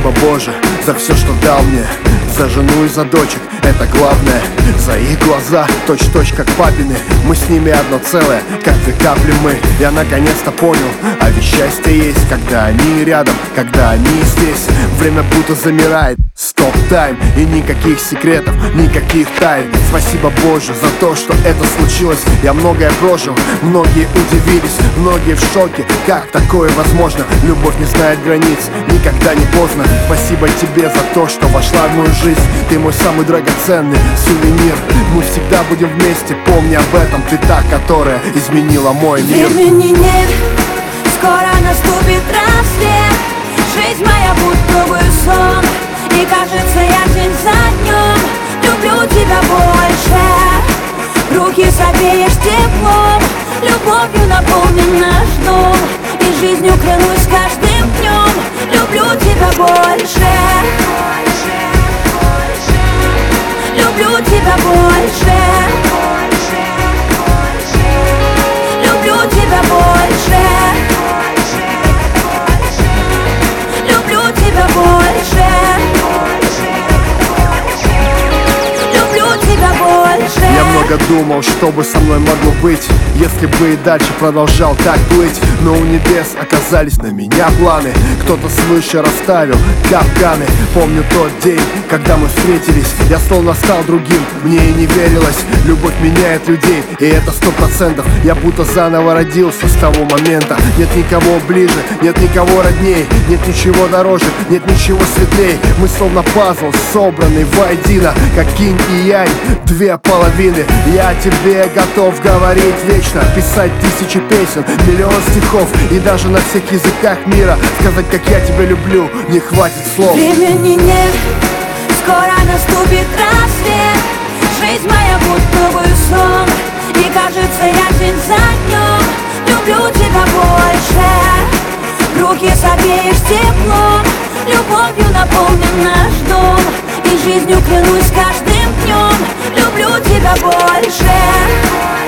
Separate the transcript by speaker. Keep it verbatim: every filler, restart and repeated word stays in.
Speaker 1: Спасибо, Боже, за все, что дал мне, за жену и за дочек, это главное. За их глаза, точь-точь как папины, мы с ними одно целое, как две капли мы. Я наконец-то понял, а ведь счастье есть, когда они рядом, когда они здесь. Время будто замирает, стоп-тайм, и никаких секретов, никаких тайн. Спасибо, Боже, за то, что это случилось. Я многое прожил, многие удивились, многие в шоке. Как такое возможно? Любовь не знает границ, никогда не поздно. Спасибо тебе за то, что вошла в мою жизнь. Ты мой самый драгоценный сувенир. Мы всегда будем вместе, помни об этом. Ты та, которая изменила мой мир.
Speaker 2: Времени нет, скоро наступит рассвет. Жизнь моя будто бы сон, и кажется, я день за днем люблю тебя больше. Руки согреешь теплом, любовью наполнен наш дом, и жизнью клянусь каждым днем люблю тебя больше. Люблю тебя больше. Люблю тебя больше. Люблю тебя больше. Люблю тебя больше.
Speaker 1: Я много думал, что бы со мной могло быть, если бы и дальше продолжал так плыть. Но у небес оказались на меня планы, кто-то свыше расставил капканы. Помню тот день, когда мы встретились, я словно стал другим, мне и не верилось. Любовь меняет людей, и это сто процентов. Я будто заново родился с того момента. Нет никого ближе, нет никого родней, нет ничего дороже, нет ничего светлей. Мы словно пазл, собранный воедино, как инь и янь, две половины. Я о тебе готов говорить вечно, писать тысячи песен, миллион стихов, и даже на всех языках мира сказать, как я тебя люблю, не хватит слов.
Speaker 2: Времени нет, скоро наступит рассвет. Жизнь моя будто бы сон, и кажется, я день за днем люблю тебя больше. Руки согреешь теплом, любовью наполнен наш дом, и жизнью клянусь каждым днем люблю тебя больше.